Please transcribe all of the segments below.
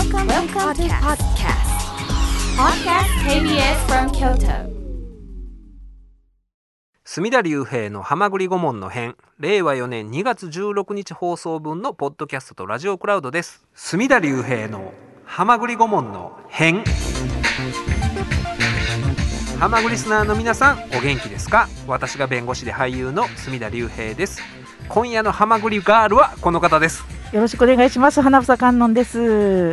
Welcome to podcast. Podcast KBS from Kyoto. 隅田隆平のはまぐり顧問の編、令和4年2月16日放送分のポッドキャストとラジオクラウドです。隅田隆平のはまぐり顧問の編。はまぐりリスナーの皆さん、お元気ですか？私が弁護士で俳優の隅田隆平です。今夜のはまぐりガールはこの方です。 よろしくお願いします。花房観音です。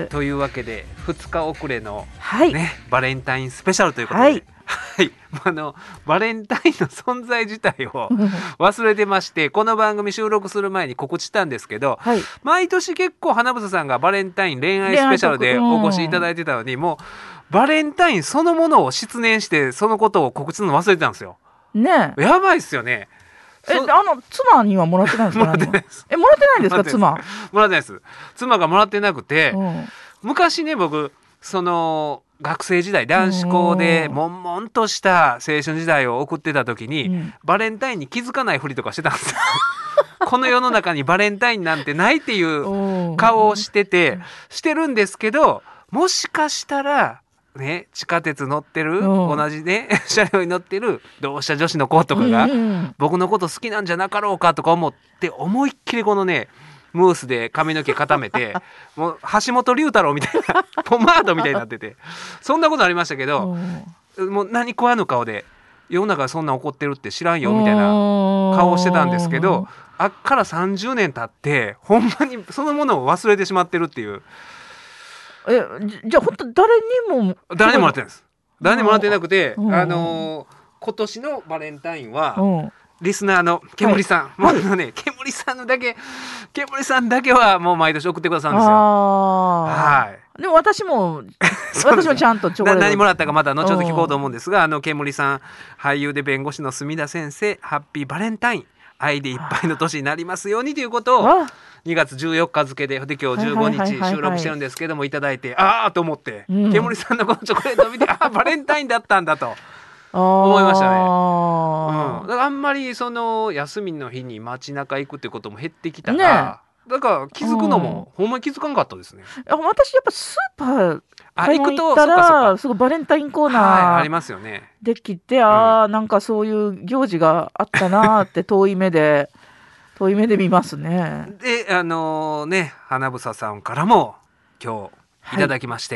というわけで2日遅れの、 はいバレンタインスペシャルということで、 はいバレンタインの存在自体を忘れてましてこの番組収録する前に告知したんですけど、 はい、 毎年結構花房さんがバレンタイン恋愛スペシャルでお越しいただいてたのに、もうバレンタインそのものを失念してそのことを告知するの忘れてたんですよ。 ねえ、 やばいっすよね。 妻にはもらってないんですか？ もらってないです。 もらってないんですか？妻もらってないです。妻がもらってなくて、 うん昔ね、僕その学生時代男子校で悶々とした青春時代を送ってた時に、バレンタインに気づかないふりとかしてたんですよこの世の中にバレンタインなんてないっていう顔をしてるんですけど、もしかしたらね、地下鉄乗ってる同じね車両に乗ってる同志社女子の子とかが僕のこと好きなんじゃなかろうかとか思って思いっきりこのねムースで髪の毛固めてもう橋本龍太郎みたいなポマードみたいになってて、そんなことありましたけど、もう何食わぬ顔で世の中そんな怒ってるって知らんよみたいな顔をしてたんですけど、あっから30年経ってほんまにそのものを忘れてしまってるっていう。 じゃあ本当誰にももらってないです。誰にもらってなくて、今年のバレンタインはリスナーのけむりさん、けむりさんだけはもう毎年送ってくださるんですよ。はい。 でも私もちゃんとチョコレート何もらったかまた後ほど聞こうと思うんですが、けむりさん、俳優で弁護士の隅田先生、ハッピーバレンタイン、愛でいっぱいの年になりますようにということを2月14日付で今日15日収録してるんですけどもいただいて、ああと思って、けむりさんのこのチョコレートを見てバレンタインだったんだと思いましたね。だからあんまりその休みの日に街中行くってことも減ってきたら、だから気づくのもほんまに気づかんかったですね。 私やっぱスーパー買い物行ったらすごいバレンタインコーナーありますよね。 できて、なんかそういう行事があったなって遠い目で見ますね。 で花房さんからも今日いただきまして、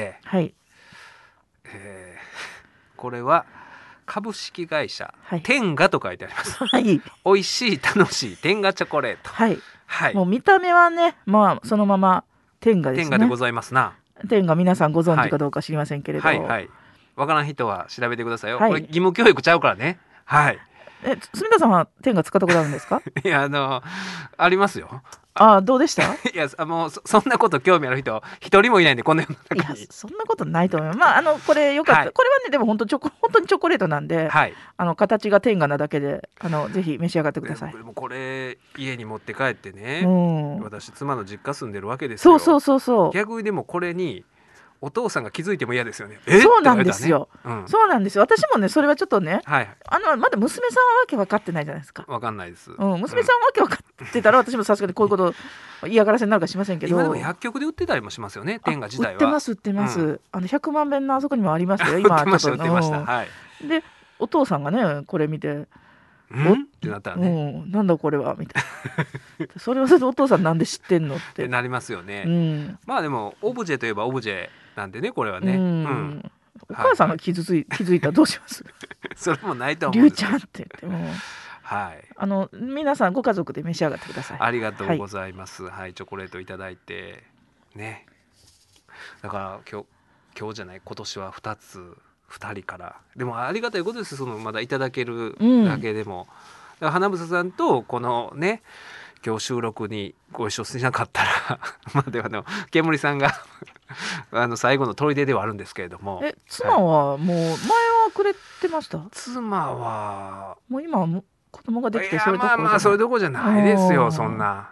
これは株式会社、天下と書いてあります。美味しい楽しい天下チョコレート。もう見た目はね、そのまま天下ですね。 天下でございますな。 天下皆さんご存知かどうか知りませんけれど、 わからん人は調べてくださいよ。これ義務教育ちゃうからね。 住田さんは天下使ったことあるんですか？ いやありますよ。 どうでした？ いやもうそんなこと興味ある人一人もいないんでこの世の中に。 いやそんなことないと思います。これよかった、これはねでも本当にチョコレートなんで、形が天下なだけでぜひ召し上がってください。 でもこれ家に持って帰ってね、私妻の実家住んでるわけですよ。 そう逆にでもこれにお父さんが気づいても嫌ですよね。 そうなんですよ。そうなんですよ。私もねそれはちょっとね、まだ娘さんはわけ分かってないじゃないですか。 分かんないです。 娘さんはわけ分かってたら私もさすがにこういうこと嫌がらせになるかしませんけど、 今でも薬局で売ってたりもしますよね。天下自体は売ってます、100万遍のあそこにもありますよ今。 売ってました。 でお父さんがねこれ見てってなったらね、 なんだこれはみたいなそれお父さんなんで知ってんのってなりますよね。まあでもオブジェといえばオブジェなんでね、これはね。 お母さんが気づいたらどうします？ それもないと思うんです。 りゅうちゃんって言っても皆さんご家族で召し上がってください。 ありがとうございます。チョコレートいただいてね。だから今日じゃない、今年は2人からでもありがたいことです。まだいただけるだけでも、だから花房さんとこのね今日収録にご一緒しなかったらでけむりさんが最後の砦ではあるんですけれども、 妻はもう前はくれてました？妻はもう今は子供ができてそれどころじゃない。 それどころじゃないですよ、そんな。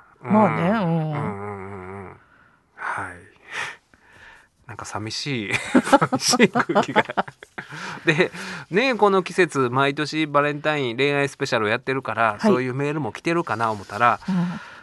なんか寂しい空気がでね、この季節毎年バレンタイン恋愛スペシャルをやってるから、そういうメールも来てるかな思ったら、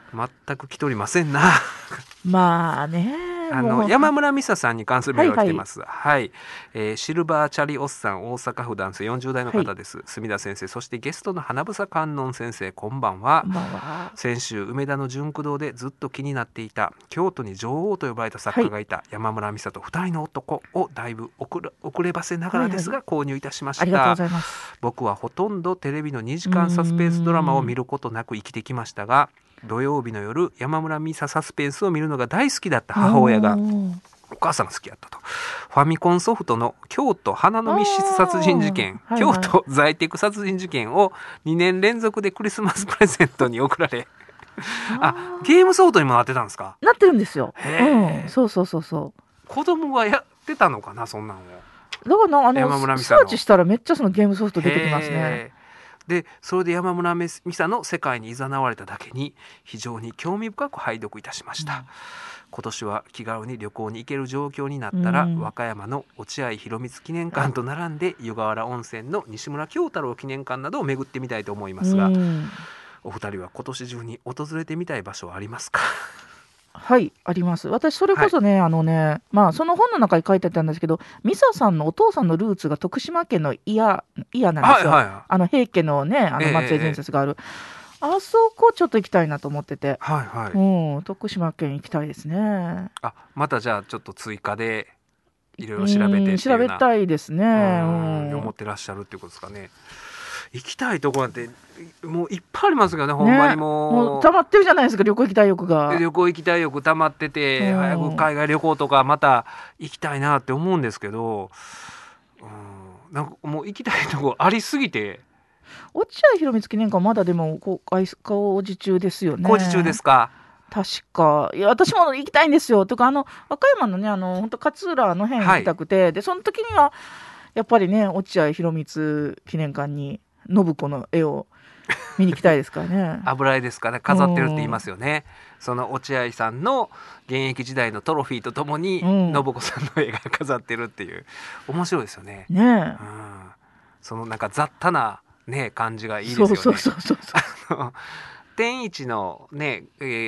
全く来ておりませんなまあね、 山村美沙さんに関するメールが来てます。はいシルバーチャリおっさん、大阪府男性40代の方です。墨田先生、そしてゲストの花房観音先生、こんばんは。先週梅田の純駆堂でずっと気になっていた京都に女王と呼ばれた作家がいた山村美沙と2人の男をだいぶ遅ればせながらですが購入いたしました。 ありがとうございます。 僕はほとんどテレビの2時間サスペンスドラマを見ることなく生きてきましたが、土曜日の夜山村美沙サスペンスを見るのが大好きだった母親がお母さんが好きだったと。ファミコンソフトの京都花の密室殺人事件、京都在宅殺人事件を2年連続でクリスマスプレゼントに送られゲームソフトにもなってたんですか？ なってるんですよ。そう子供がやってたのかな、そんなの。 だからサーチしたらめっちゃそのゲームソフト出てきますね。 でそれで山村美沙の世界に誘われただけに非常に興味深く拝読いたしました。今年は気軽に旅行に行ける状況になったら、和歌山の落合博満記念館と並んで湯河原温泉の西村京太郎記念館などを巡ってみたいと思いますが、お二人は今年中に訪れてみたい場所はありますか？ はい、あります。私それこそね、その本の中に書いてあったんですけど、美沙さんのお父さんのルーツが徳島県の祖谷なんですよ。平家のね松江伝説がある、あそこちょっと行きたいなと思ってて、徳島県行きたいですね。 またじゃあちょっと追加でいろいろ調べて調べたいですね。 思ってらっしゃるっていうことですかね。行きたいところなんてもういっぱいありますけどね、ほんまにもう溜まってるじゃないですか、旅行行きたい欲が。 旅行行きたい欲溜まってて、早く海外旅行とかまた行きたいなって思うんですけど、なんかもう行きたいとこありすぎて。 落合博満記念館まだでも工事中ですよね。 工事中ですか？ 確か。いや私も行きたいんですよ。とか和歌山のね本当勝浦の辺行きたくて、でその時にはやっぱりね落合博満記念館に信子の絵を見に行きたいですからね。 油絵ですかね、飾ってるって言いますよね。その落合さんの現役時代のトロフィーとともに信子さんの絵が飾ってるっていう面白いですよね。そのなんか雑多なね感じがいいですよね。そう天一のね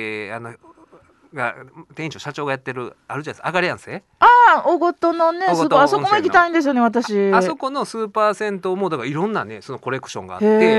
店長社長がやってるあるじゃないですか、アガリアンセ。 大ごとのねあそこも行きたいんですよね私。 あそこのスーパー銭湯もだからいろんなねそのコレクションがあって、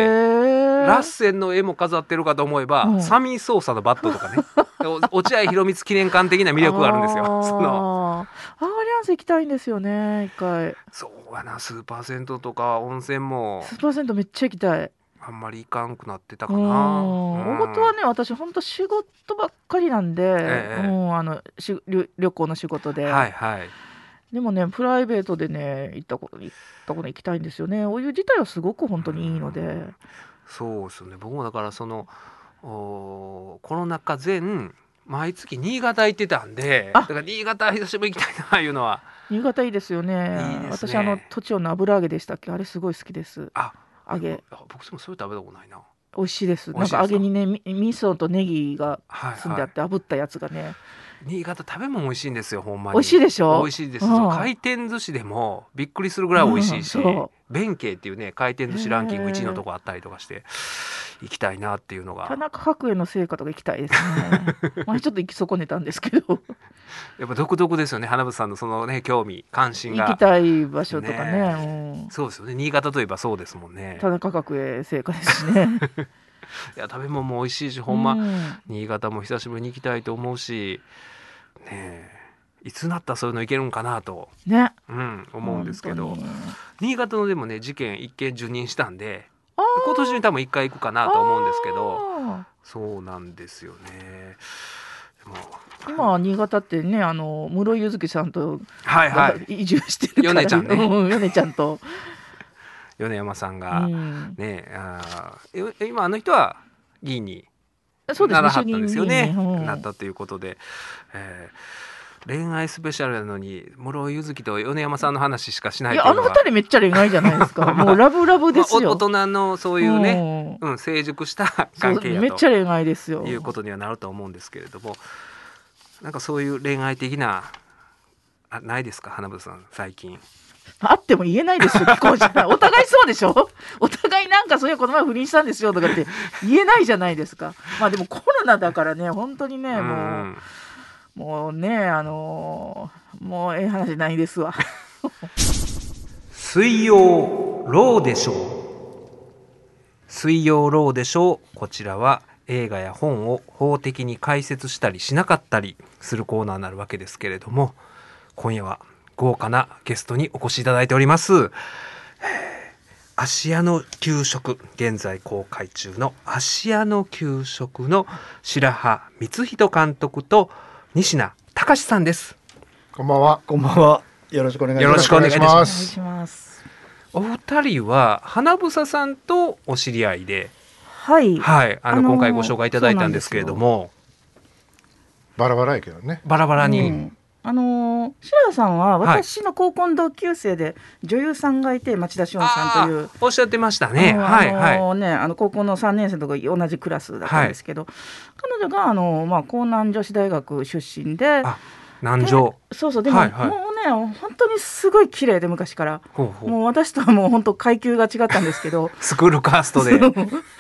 ラッセンの絵も飾ってるかと思えば、サミーソーサのバットとかね落合博満記念館的な魅力があるんですよ。そのアガリアンセ行きたいんですよね一回。 そうやな、スーパー銭湯とか温泉も。 スーパー銭湯めっちゃ行きたい。 あんまり行かんくなってたかな。 大事はね私本当仕事ばっかりなんで、旅行の仕事で、でもねプライベートでね行ったこと行きたいんですよね。お湯自体はすごく本当にいいので。 そうですよね。僕もだからそのコロナ禍前毎月新潟行ってたんで、だから新潟久しぶりに行きたいないうのは。 新潟いいですよね。 いいですね。 私栃尾の油揚げでしたっけ、あれすごい好きです。揚げ。 僕もそれ食べたことないな。 美味しいです。なんか揚げにね味噌とネギが積んであって炙ったやつがね。 新潟食べ物美味しいんですよ、ほんまに。 美味しいでしょ。 美味しいです。回転寿司でもびっくりするぐらい美味しいし、弁慶っていうね回転寿司ランキング1位のとこあったりとかして行きたいなっていうのが。 田中角栄の成果とか行きたいですね。前ちょっと行き損ねたんですけど。 やっぱ独特ですよね、花房さんのそのね興味関心が。 行きたい場所とかね。 そうですよね。新潟といえばそうですもんね。 田中角栄成果ですしね。 いや食べ物も美味しいし、ほんま新潟も久しぶりに行きたいと思うしね。いつなったらそういうのいけるんかなと、思うんですけど、新潟のでもね事件一件受任したんで今年に多分1回行くかなと思うんですけど、そうなんですよね。でも今新潟ってね室井柚月さんと移住してるから、 米ちゃんね米ちゃんと米山さんがね、今あの人は議員にならはったんですよね。なったということで、恋愛スペシャルなのに室井柚月と米山さんの話しかしない。いや二人めっちゃ恋愛じゃないですか。もうラブラブですよ。 大人のそういうね、成熟した関係やとめっちゃ恋愛ですよ。 いうことにはなると思うんですけれども、なんかそういう恋愛的なないですか花房さん最近。 あっても言えないですよ、既婚者お互いそうでしょ。お互いなんかそういうこの前不倫したんですよとかって言えないじゃないですか。まあでもコロナだからね本当にねもうねもうええ話ないですわ。 水曜ローでしょう。水曜ローでしょう。こちらは映画や本を法的に解説したりしなかったりするコーナーになるわけですけれども、今夜は豪華なゲストにお越しいただいております。芦屋の給食、現在公開中の芦屋の給食の白羽光人監督と西名隆さんです。 こんばんは。 こんばんは。よろしくお願いします。 よろしくお願いします。 お願いします。 お二人は花房さんとお知り合いで、 はい、 はい、今回ご紹介いただいたんですけれども、 バラバラやけどね。 バラバラに、 白羽さんは私の高校の同級生で女優さんがいて、町田紫音さんというおっしゃってましたね。 高校の3年生とか同じクラスだったんですけど、彼女が江南女子大学出身で、 南女、 そうでも、もうね本当にすごい綺麗で昔からもう私とはもう本当階級が違ったんですけどスクールカーストでで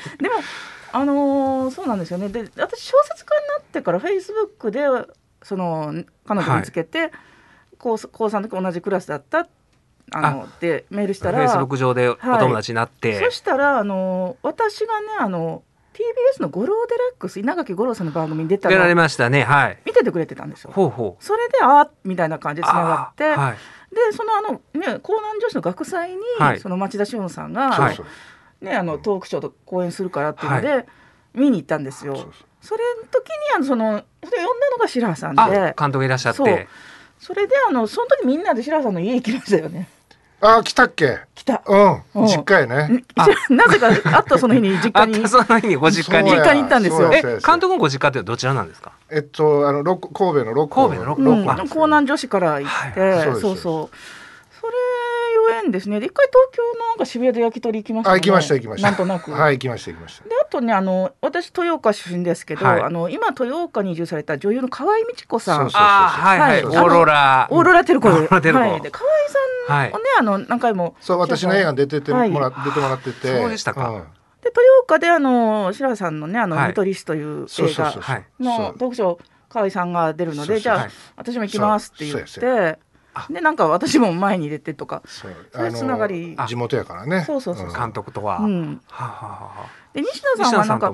もそうなんですよね。で私小説家になってからフェイスブックでその彼女見つけて、高3の時同じクラスだったってメールしたらフェイスブック上でお友達になって、 そしたら私がねTBS の五郎デラックス稲垣吾郎さんの番組に出たの出られましたね。はい、 見ててくれてたんですよ。それでみたいな感じでつながって、でその江南女子の学祭に、その町田紫音さんが、トークショーと講演するからっていうので、見に行ったんですよ。それの時にそれを呼んだのが白羽さんで、監督いらっしゃって、 それでその時みんなで白羽さんの家行きましたよね。 来たっけ。 来た。 実家へね。 なぜかあったその日に実家にその日にご実家に行ったんですよ。 監督のご実家ってどちらなんですか。 神戸の六甲江南女子から行って、そうそれゆえんですね。で一回東京のなんか渋谷で焼き鳥行きましたね。 行きました。 なんとなく。 行きました。であとね私豊岡出身ですけど、今豊岡に移住された女優の河合美智子さん。 オーロラテルコで。で河合さんをね何回も私の映画に出てもらってて。 そうでしたか。 で豊岡で白羽さんのね見取り師という映画のトークショー河合さんが出るので、じゃあ私も行きますって言って。でなんか私も前に出てとかそういうつながり地元やからね。 そう監督とは。 で西野さんはなんか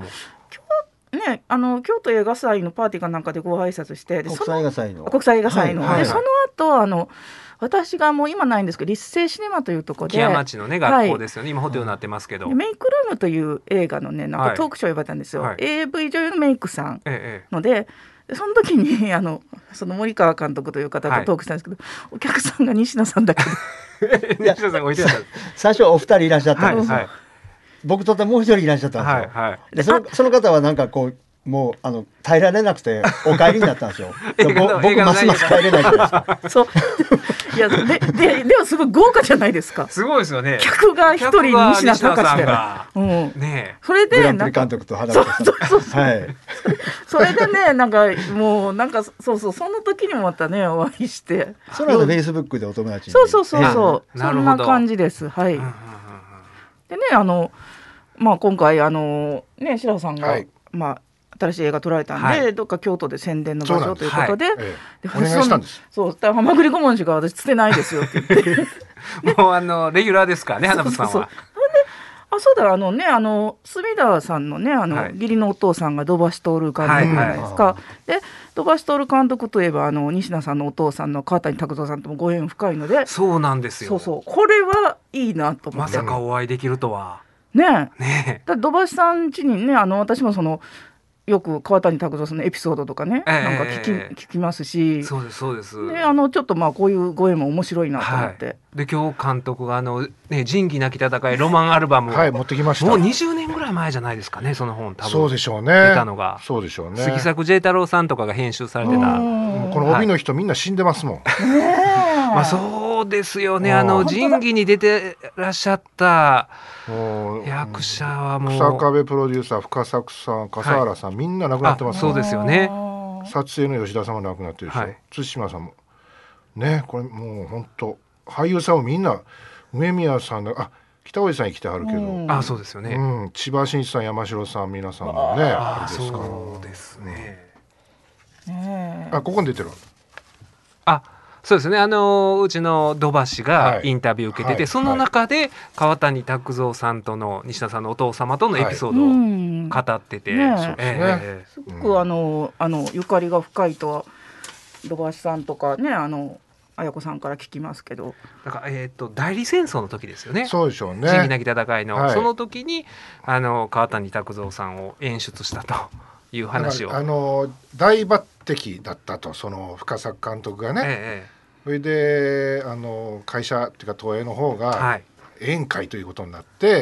京都映画祭のパーティーかなんかでご挨拶して、 国際映画祭のでその後私がもう今ないんですけど立成シネマというところで木屋町のね学校ですよね。今ホテルになってますけど、 メイクルームという映画のねなんかトークショー呼ばれたんですよ。AV 女優のメイクさんので。その時にその森川監督という方とトークしたんですけど、お客さんが西野さんだけで西野さんが置いてた。 最初お二人いらっしゃったんですよ。僕ともう一人いらっしゃったんですよ。でその方はなんかこうもう耐えられなくてお帰りになったんですよ。僕ますます帰れないじゃないですか。 そういやでもすごい豪華じゃないですか。 すごいですよね。 客が一人西野隆で、それでグランプリ監督と花子さん、 それでねなんかもうなんかその時にもまたねお会いして、 その後フェイスブックでお友達に。 そうそんな感じです。はい。でね今回白羽さんが新しい映画撮られたんで、どっか京都で宣伝の場所ということで、 お願いしたんです。 はまぐり顧問しか私つてないですよって言ってもうレギュラーですからね花房さんは。 そうだ隅田さんのね義理のお父さんが土橋徹監督じゃないですか。で土橋徹監督といえば西野さんのお父さんの川谷拓三さんともご縁深いので。 そうなんですよ。 これはいいなと思って。 まさかお会いできるとはね。だ土橋さん家にね私もよく川谷拓三さんのエピソードとかね、なんか聞きますし。 そうですでちょっとこういうご縁も面白いなと思って、 で今日監督が仁義なき戦いロマンアルバムを持ってきました。 もう20年ぐらい前じゃないですかね。その本多分そうでしょうね。 出たのがそうでしょうね。 杉作 J 太郎さんとかが編集されてた。この帯の人みんな死んでますもん。 そうですよね。仁義に出てらっしゃった役者はもう草壁プロデューサー深作さん笠原さん、みんな亡くなってます。 そうですよね。 撮影の吉田さんも亡くなってるでしょ。対馬さんもね。これもう本当俳優さんもみんな梅宮さんの北大路さん生きてはるけど、 そうですよね、 千葉真一さん、山城さん、皆さんもね、あれですから。 そうですね、 ここに出てる。 そうですね、うちの土橋がインタビュー受けてて、その中で川谷拓三さんとの西田さんのお父様とのエピソードを語ってて、 すごくゆかりが深いとは土橋さんとかね、綾子さんから聞きますけど、 だから代理戦争の時ですよね。 そうでしょうね。 仁義なき戦いの、その時に川谷拓三さんを演出したという話を、 大抜擢だったと、その深作監督がね、それで会社っていうか東映の方が宴会ということになって、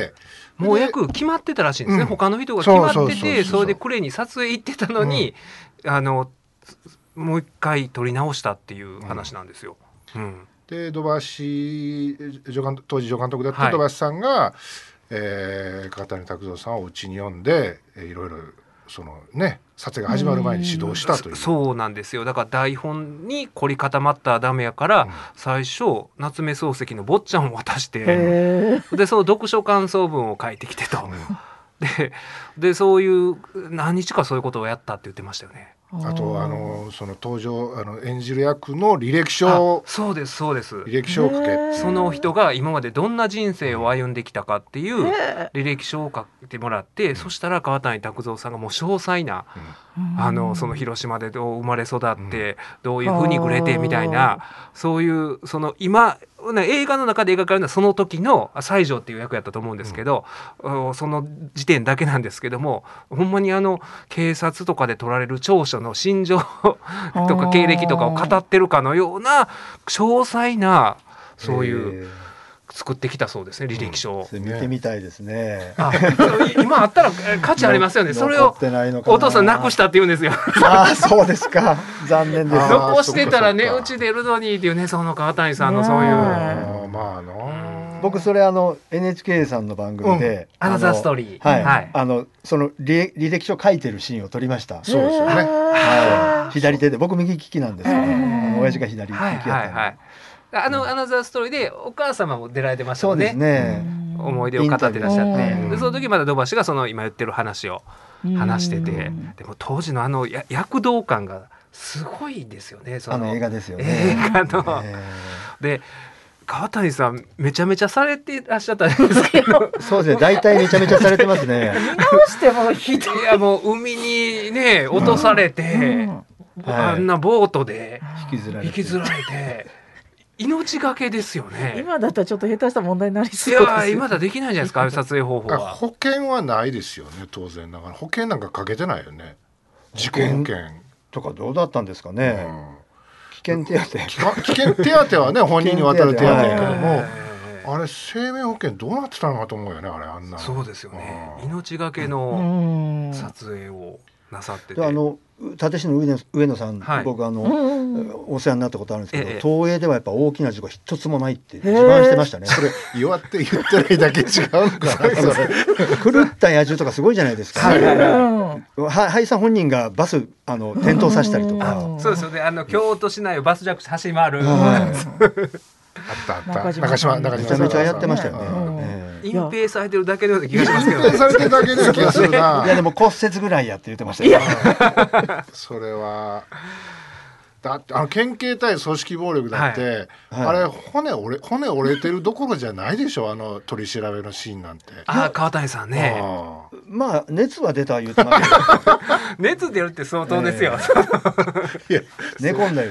もう役決まってたらしいんですね、他の人が決まってて、それでクレに撮影行ってたのに、もう一回撮り直したっていう話なんですよ。 で土橋当時助監督だった土橋さんが、川谷拓三さんをうちに呼んで、いろいろそのね撮影が始まる前に指導したという。 そうなんですよ。だから台本に凝り固まったらダメやから、最初夏目漱石の坊ちゃんを渡して、でその読書感想文を書いてきてと、でそういう何日かそういうことをやったって言ってましたよね。 あとその登場演じる役の履歴書、 そうですそうです、 履歴書を書け、 その人が今までどんな人生を歩んできたかっていう履歴書を書いてもらって、そしたら川谷拓三さんがもう詳細な、その広島でどう生まれ育って、どういうふうに暮れてみたいな、そういうその今映画の中で描かれるのはその時の西条っていう役やったと思うんですけど、その時点だけなんですけども、ほんまに警察とかで取られる調書の心情とか経歴とかを語ってるかのような詳細な、そういう作ってきたそうですね、履歴書を。 見てみたいですね。 今あったら価値ありますよね。それをお父さんなくしたって言うんですよ。 そうですか、残念です。 残してたらね、うち出るのにっていうね、その川谷さんのそういう。 まあな、 僕それNHK さんの番組でアナザーストーリー、 その履歴書書いてるシーンを撮りました。 そうですよね。 左手で、僕右利きなんですけど、親父が左利きやったんで。 アナザーストーリーでお母様も出られてましたもんね。 そうですね。 思い出を語ってらっしゃって、でその時まだ土橋がその今言ってる話を話してて、でも当時の躍動感がすごいですよね。 映画ですよね。 映画の、で川谷さんめちゃめちゃされてらっしゃったんですけどそうですね、大体めちゃめちゃされてますね。 見直してもひどい。 いやもう海にね落とされて、あんなボートで引きずられて命がけですよね。 今だったらちょっと下手した問題になりそうです。 いや今だできないじゃないですか、撮影方法は。 保険はないですよね、当然。だから保険なんかかけてないよね。事故保険とかどうだったんですかね。危険手当危険手当はね本人に渡る手当やけども、あれ生命保険どうなってたのかと思うよね、あれ。あんな。 そうですよね。命がけの撮影をなさってて、 立石の上野さん、僕お世話になったことあるんですけど、東映ではやっぱ大きな事故一つもないって自慢してましたね。 それ言ってないだけ違うのかな。 狂った野獣とかすごいじゃないですか。俳優さん本人がバス転倒させたりとか。 そうですよね。京都市内をバスジャック走り回る。 あった中島めちゃめちゃやってましたよね。 隠蔽されてるだけのような気がしますけどね。 隠蔽されてるだけのような気がするな。 いやでも骨折ぐらいやって言ってましたよ。 それはだって県警対組織暴力だって、あれ骨折れてるどころじゃないでしょ、取り調べのシーンなんて。 川谷さんね。 まあ熱は出た言ってますけど。 熱出るって相当ですよ。 いや寝込んだよ。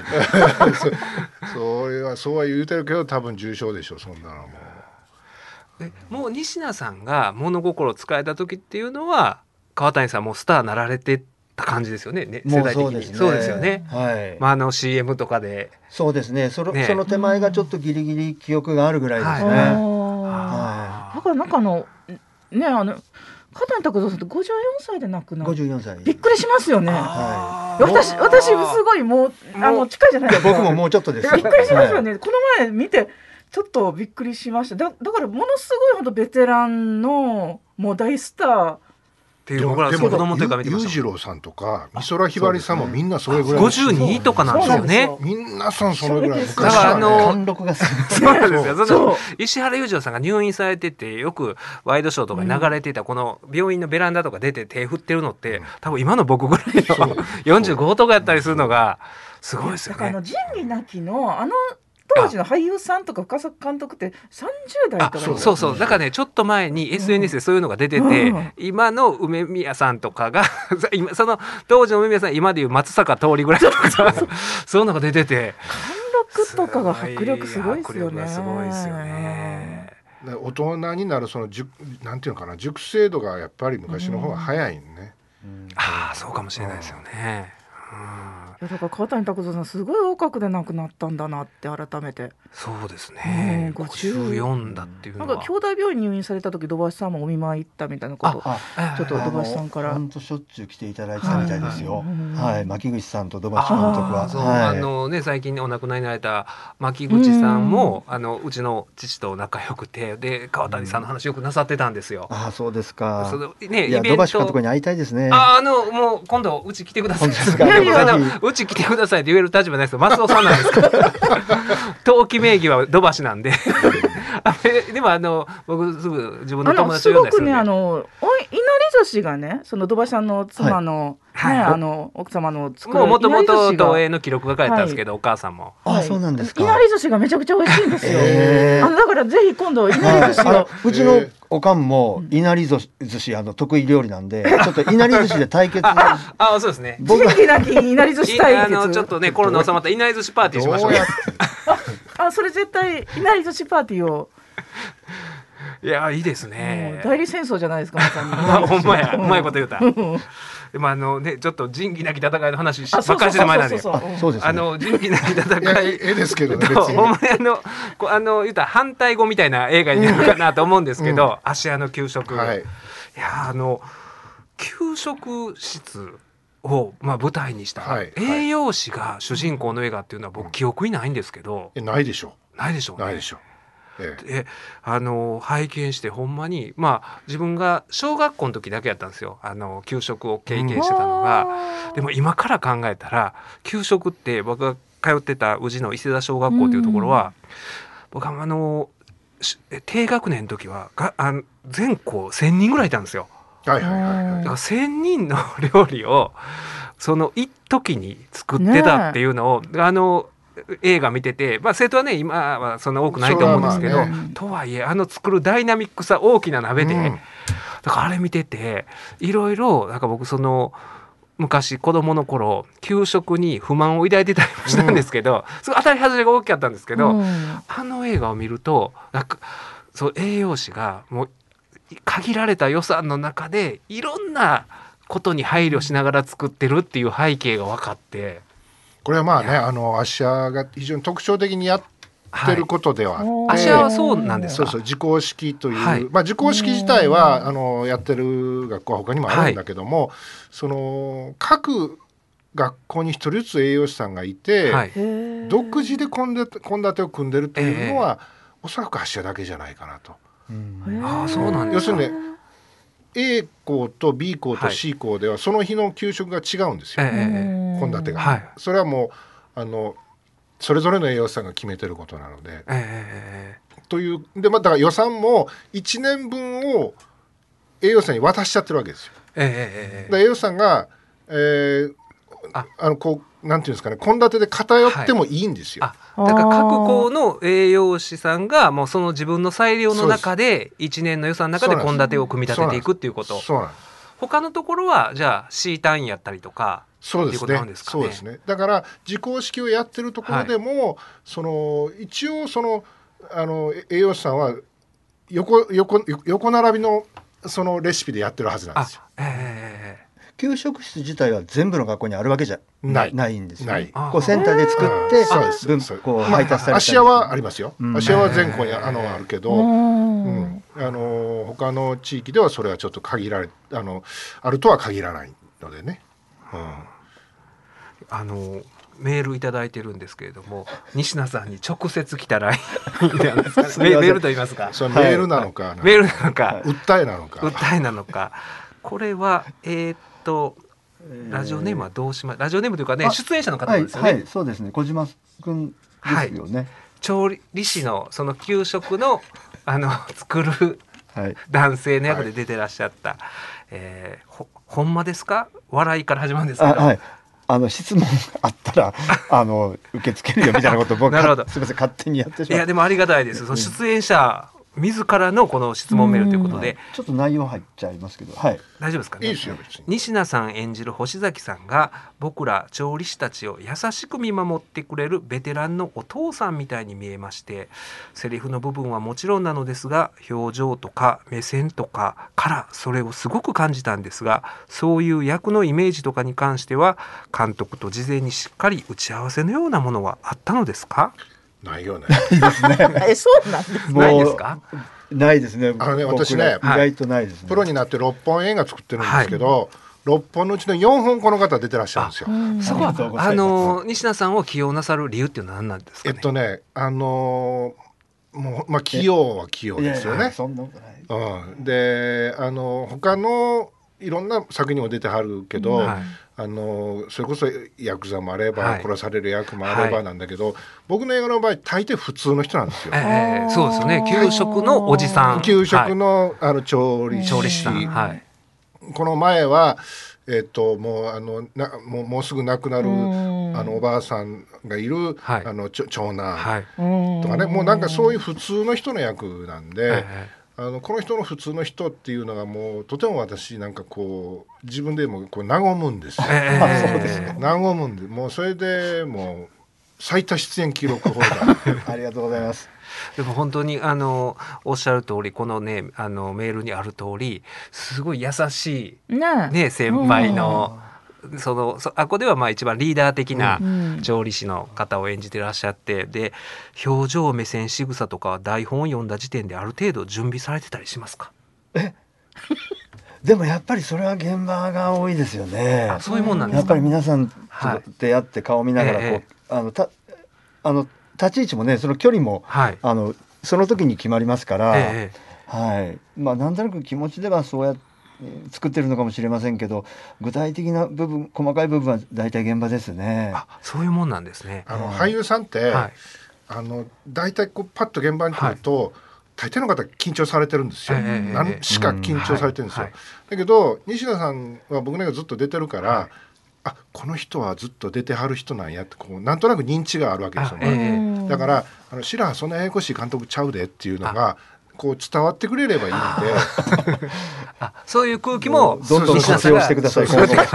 そうは言うてるけど多分重症でしょ、そんなのも。 もう西名さんが物心を使えた時っていうのは川谷さんもスターなられてた感じですよね。世代的に。そうですよね。CM とかで。 そうですね。その手前がちょっとギリギリ記憶があるぐらいですね。だからなんか川谷拓三さんって54歳で亡くなる。 54歳。 びっくりしますよね。私すごいもう近いじゃないですか。 僕ももうちょっとです。 びっくりしますよね。この前見てちょっとびっくりしました。だからものすごい本当ベテランのもう大スターっていう僕ら子供というか見てました。 裕次郎さんとか美空ひばりさんもみんなそれぐらい 52とかなんですよね。 皆さんそれぐらい。 だから貫禄がそうなんですよ。その石原裕次郎さんが入院されててよくワイドショーとかに流れていたこの病院のベランダとか出て手振ってるのって多分今の僕ぐらいの45とかやったりするのがすごいですよね。 だから仁義なきの当時の俳優さんとか深作監督って30代とかそうだからねちょっと前に SNS でそういうのが出てて、今の梅宮さんとかがその当時の梅宮さん今でいう松坂桃李ぐらいとかそういうのが出てて貫禄とかが迫力すごいですよね。 すごいですよね。 大人になるそのなんていうのかな熟成度がやっぱり昔の方が早いね。 そうかもしれないですよね。 いやだから川谷拓三さんすごい若くで亡くなったんだなって改めて。 そうですね。54だっていうのはなんか兄弟病院に入院された時土橋さんもお見舞い行ったみたいなことちょっと土橋さんから本当しょっちゅう来ていただいてたみたいですよ。牧口さんと土橋監督は最近お亡くなりになられた牧口さんもうちの父と仲良くてで川谷さんの話よくなさってたんですよ。 そうですか。 いや土橋監督に会いたいですね。 もう今度うち来てください。うち来てくださいって言える立場ないですよ。松尾さんなんですから登記名義は土橋なんででも僕すぐ自分の友達を呼んだりするんで、 すごくねいなり寿司がねその土橋さんの妻の、奥様の作るもともと東映の記録が書いてたんですけど、お母さんもそうなんですか。 いなり寿司がめちゃくちゃ美味しいんですよ。だからぜひ今度いなり寿司をうちのおかんもいなり寿司得意料理なんでちょっといなり寿司で対決そうですね。 仁義なきいなり寿司対決ちょっとねコロナ収まったいなり寿司パーティーしましょう。 それ絶対いなり寿司パーティーをいやいいですね。 代理戦争じゃないですかまさに。 ほんまやうまいこと言うた。でもちょっと仁義なき戦いの話ばっかりしてる前なんでそうですね。 仁義なき戦いですけどね。 ほんまに言ったら反対語みたいな映画になるかなと思うんですけど、芦屋の給食、いや給食室を舞台にした栄養士が主人公の映画っていうのは僕記憶にないんですけど。 ないでしょう。 ないでしょうね。 ないでしょう。 拝見してほんまに自分が小学校の時だけやったんですよ給食を経験してたのが。でも今から考えたら給食って僕が通ってた宇治の伊勢田小学校というところは、僕は低学年の時は全校1000人ぐらいいたんですよ。だから1000人の料理をその一時に作ってたっていうのを、映画見てて、生徒はね今はそんな多くないと思うんですけど、とはいえ作るダイナミックさ大きな鍋で、だからあれ見てていろいろなんか僕昔子供の頃給食に不満を抱いてたりもしたんですけど、すごい当たり外れが大きかったんですけど、映画を見るとそう栄養士がもう限られた予算の中でいろんなことに配慮しながら作ってるっていう背景が分かって、 これは芦屋が非常に特徴的にやってることではあって、 芦屋はそうなんですか。 そう自公式という、自公式自体はやってる学校は他にもあるんだけども、その各学校に一人ずつ栄養士さんがいて、独自で献立を組んでるっていうのは、おそらく芦屋だけじゃないかなと。 そうなんですか。 要するにA 校と B 校と C 校ではその日の給食が違うんですよ、献立が、それはもうそれぞれの栄養士さんが決めてることなので、というでだから予算も1年分を栄養士さんに渡しちゃってるわけですよ。栄養士さんが、なんていうんですかね、献立で偏ってもいいんですよ。 だから各校の栄養士さんがもうその自分の裁量の中で1年の予算の中で献立を組み立てていくっていうこと。他のところはじゃあ C 単位やったりとかそうですね。そうですね。だから自公式をやってるところでも、一応栄養士さんは横並びのそのレシピでやってるはずなんですよ。 給食室自体は全部の学校にあるわけじゃないんですよね。センターで作って配達されたり。 芦屋はありますよ。芦屋は全校にあるけど、他の地域ではそれはちょっと限られあるとは限らないのでね。 メールいただいてるんですけれども、西名さんに直接来たらいいんじゃないですかね。メールと言いますか。 それメールなのか、 メールなのか、 訴えなのか。 訴えなのか。 これはラジオネームはどうしまラジオネームというかね、出演者の方ですよね。 はい、そうですね、小島くんですよね。 調理師のその給食の作る男性の役で出てらっしゃった、ほんまですか、笑いから始まるんですけど、 はい、質問あったら受け付けるよみたいなことを僕はすみません勝手にやってしまう。 いやでもありがたいです。その出演者自らのこの質問メールということで、 ちょっと内容入っちゃいますけど、はい、 大丈夫ですかね。 いいですよ別に。 西名さん演じる星崎さんが僕ら調理師たちを優しく見守ってくれるベテランのお父さんみたいに見えまして、セリフの部分はもちろんなのですが表情とか目線とかからそれをすごく感じたんですが、そういう役のイメージとかに関しては監督と事前にしっかり打ち合わせのようなものはあったのですか？ ないよね。 そうなんです。 ないですか？ ないですね。 私ね、 意外とないですね。 プロになって6本映画作ってるんですけど、6本のうちの4本この方出てらっしゃるんですよ。 そこは西名さんを起用なさる理由っていうのは何なんですかね。 もう起用は起用ですよね。 そんなことない。 で他のいろんな作品にも出てはるけど、それこそヤクザもあれば、殺される役もあればなんだけど、僕の映画の場合大抵普通の人なんですよ。 そうですよね。給食のおじさん、 給食の、調理師さん、 この前はもうすぐ亡くなるおばあさんがいる、長男とかね、もうなんかそういう普通の人の役なんで、この人の普通の人っていうのがもうとても私なんかこう自分でもこう和むんですよ。そうですね。和むんで、もうそれでもう最多出演記録ホルダー。 ありがとうございます。 でも本当におっしゃる通り、このねメールにある通りすごい優しいね先輩の。あこでは一番リーダー的な調理師の方を演じてらっしゃって、で表情目線仕草とかは台本を読んだ時点である程度準備されてたりしますか？ でもやっぱりそれは現場が多いですよね。 そういうもんなんですか？ やっぱり皆さんと出会って顔見ながら立ち位置もね、その距離も、その時に決まりますから、なんとなく気持ちではそうやって作ってるのかもしれませんけど、具体的な部分、細かい部分は大体現場ですね。 そういうもんなんですね。 俳優さんって、大体こうパッと現場に来ると、大抵の方緊張されてるんですよ。何しか緊張されてるんですよ。だけど西田さんは僕がずっと出てるから、この人はずっと出てはる人なんやってこうなんとなく認知があるわけですよね。だから白羽そんなややこしい監督ちゃうでっていうのがこう伝わってくれればいいのでそういう空気もどんどん活用してください。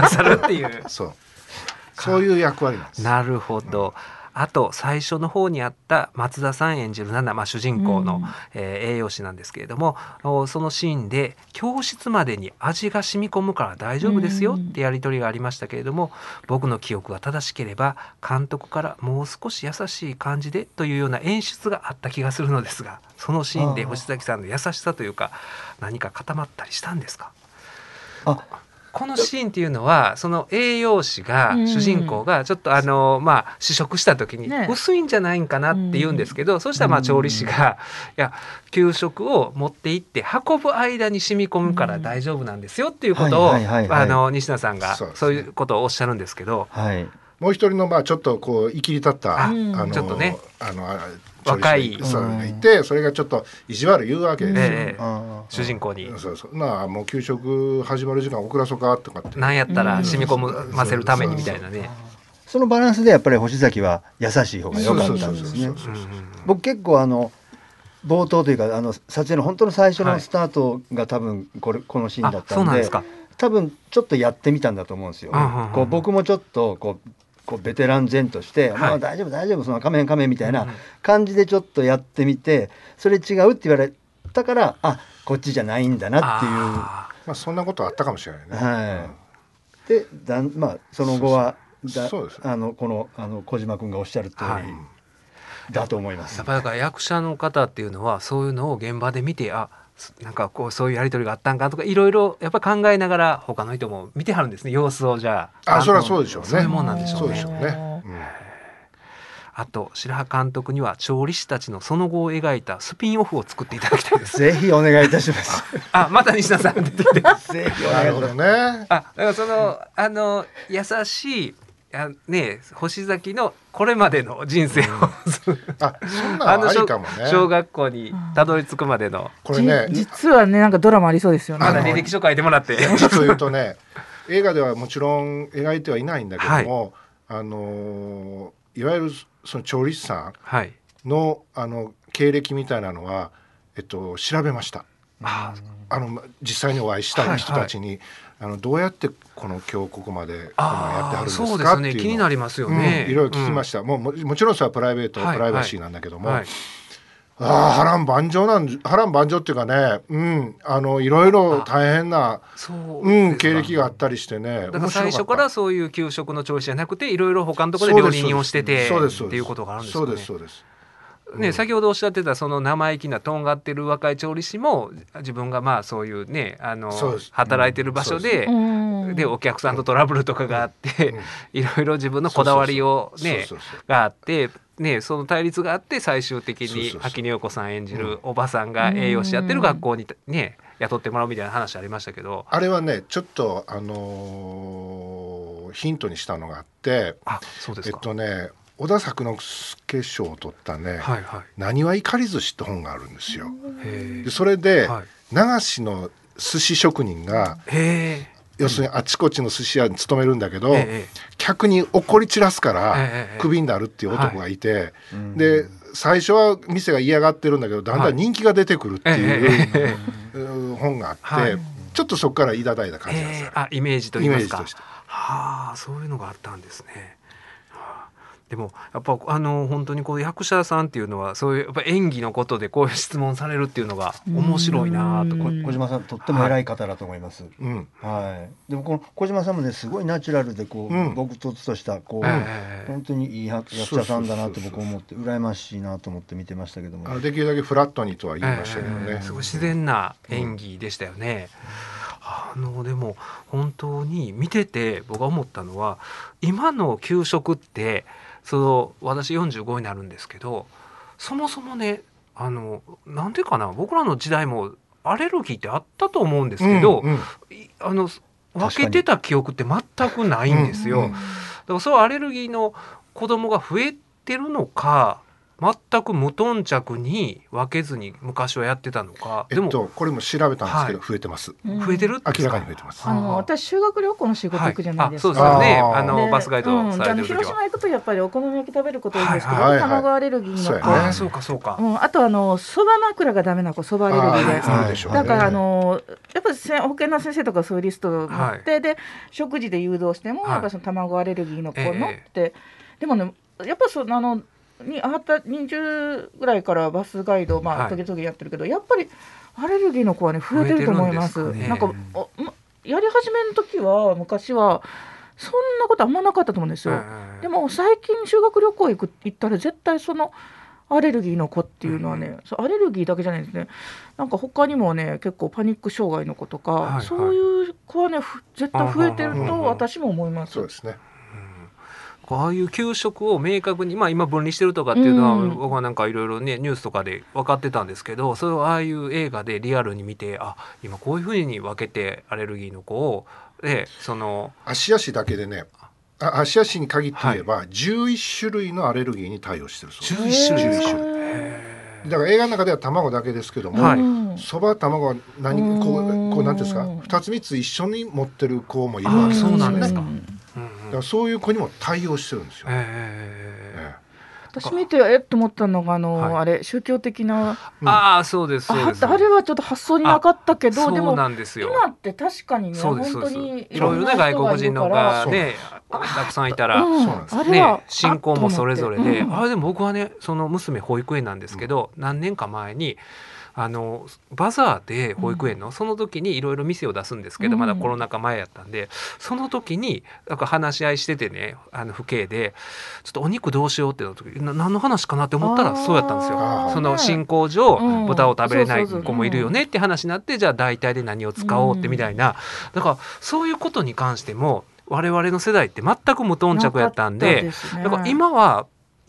そういう役割なんです。 なるほど。あと最初の方にあった松田さん演じるナナ、主人公の、栄養士なんですけれども、そのシーンで教室までに味が染み込むから大丈夫ですよってやり取りがありましたけれども、僕の記憶が正しければ監督からもう少し優しい感じでというような演出があった気がするのですが、そのシーンで星崎さんの優しさというか何か固まったりしたんですか？このシーンっていうのはその栄養士が、主人公がちょっと試食した時に薄いんじゃないんかなって言うんですけど、そしたら調理師がいや給食を持って行って運ぶ間に染み込むから大丈夫なんですよっていうことを西田さんがそういうことをおっしゃるんですけど、 もう一人のちょっちょっといきり立ったちょっとね若い人がいて、それがちょっと意地悪言うわけですよ、主人公に。 もう給食始まる時間遅らそうかとかってなんやったら染み込ませるためにみたいなね。 そのバランスでやっぱり星崎は優しい方が良かったんですね。僕結構冒頭というか撮影の本当の最初のスタートが多分このシーンだったんで、多分ちょっとやってみたんだと思うんですよ。僕もちょっとベテラン前として「大丈夫大丈夫、その仮面みたいな感じでちょっとやってみて、それ違うって言われたからこっちじゃないんだなっていう、 そんなことあったかもしれないね。 でその後はこの小島君がおっしゃる通りだと思います。 やっぱりだから役者の方っていうのはそういうのを現場で見てなんかそういうやり取りがあったんかとかいろいろやっぱ考えながら他の人も見てはるんですね、様子を。じゃそれはそうでしょうね。 そういうもんなんでしょうね。 あと白羽監督には調理師たちのその後を描いたスピンオフを作っていただきたいです。 ぜひお願いいたします。 また西田さん出てきてぜひお願いします。 ね。 だからその優しい星崎のこれまでの人生を、 そんなのありかもね。 小学校にたどり着くまでの、 これね、 実はねなんかドラマありそうですよね。 まだ履歴書書いてもらって。 実を言うとね、映画ではもちろん描いてはいないんだけども、いわゆるその調理師さんの、経歴みたいなのは、調べました。実際にお会いした人たちに、どうやって今日ここまでやってはるんですかっていうのを気になりますよね。 いろいろ聞きました。もちろんそれはプライベート、プライバシーなんだけども、波乱万丈っていうかね、いろいろ大変な経歴があったりしてね。 だから最初からそういう給食の調理師じゃなくて、いろいろ他のところで料理人をしててっていうことがあるんですかね。 そうです。 先ほどおっしゃってたその生意気なとんがってる若い調理師も自分がそういうね働いてる場所でお客さんとトラブルとかがあっていろいろ自分のこだわりをがあってその対立があって最終的に秋野陽子さん演じるおばさんが栄養士やってる学校に雇ってもらうみたいな話ありましたけど、 あれはねちょっとヒントにしたのがあって、 そうですか。 小田作之助賞を取ったね、なにわいかり寿司って本があるんですよ。でそれで、流しの寿司職人が要するにあちこちの寿司屋に勤めるんだけど、客に怒り散らすからクビになるっていう男がいて、で最初は店が嫌がってるんだけどだんだん人気が出てくるっていう本があって、ちょっとそこからいただいた感じなんですよ。 イメージといいますか。 イメージとして。 そういうのがあったんですね。でもやっぱ本当にこう役者さんっていうのはそういうやっぱ演技のことでこういう質問されるっていうのが面白いなと。 小島さんとっても偉い方だと思います。でもこの小島さんもねすごいナチュラルで朴訥とした本当にいい役者さんだなと僕思って羨ましいなと思って見てましたけども、 できるだけフラットにとは言いましたけどね。 すごい自然な演技でしたよね。でも本当に見てて僕が思ったのは今の給食って私45になるんですけど、そもそもねなんでかな、僕らの時代もアレルギーってあったと思うんですけど、分けてた記憶って全くないんですよ。だからそうアレルギーの子供が増えてるのか全く無頓着に分けずに昔はやってたのか。でもこれも調べたんですけど、増えてます。 増えてるって明らかに増えてます。 私修学旅行の仕事行くじゃないですか。 そうですよね。バスガイドされてる時は広島行くとやっぱりお好み焼き食べること多いんですけど、卵アレルギーの子、 そうか。 あとそば枕がダメな子、そばアレルギーで、だからやっぱり保健の先生とかそういうリストを持って、で食事で誘導してもやっぱその卵アレルギーの子のって、でもねやっぱ20ぐらいからバスガイド時々やってるけど、やっぱりアレルギーの子はね増えてると思います。なんかやり始めの時は昔はそんなことあんまなかったと思うんですよ。でも最近修学旅行行ったら絶対そのアレルギーの子っていうのはね、アレルギーだけじゃないですね。なんか他にもね結構パニック障害の子とか、そういう子はね絶対増えてると私も思います。 そうですね。 ああいう給食を明確に、今分離してるとかっていうのは、僕はなんかいろいろねニュースとかで分かってたんですけど、それをああいう映画でリアルに見て、今こういうふうに分けてアレルギーの子を芦屋市だけでね、芦屋市に限って言えば、11種類のアレルギーに対応してるそうです。11種類。だから映画の中では卵だけですけども、そば卵はなんていうんですか、2つ3つ一緒に持ってる子もいるわけですよね。 そうなんですか。 だからそういう子にも対応してるんですよ。 私見てと思ったのがあれ宗教的な、 そうです。あれはちょっと発想になかったけど、でも今って確かにね本当にいろいろね外国人のがねたくさんいたら、信仰もそれぞれで、でも僕はねその娘保育園なんですけど、何年か前にバザーで保育園のその時にいろいろ店を出すんですけど、まだコロナ禍前やったんで、その時になんか話し合いしててね、父兄でちょっとお肉どうしようってなった時何の話かなって思ったらそうやったんですよ。その信仰上豚を食べれない子もいるよねって話になって、じゃあ代替で何を使おうってみたいな、だからそういうことに関しても我々の世代って全く無頓着やったんで、だから今は